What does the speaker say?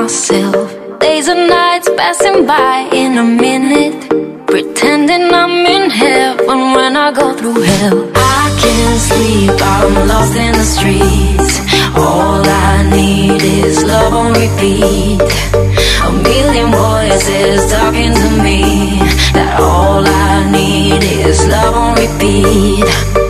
myself. Days and nights passing by in a minute, pretending I'm in heaven when I go through hell. I can't sleep, I'm lost in the streets. All I need is love on repeat. A million voices talking to me, that all I need is love on repeat.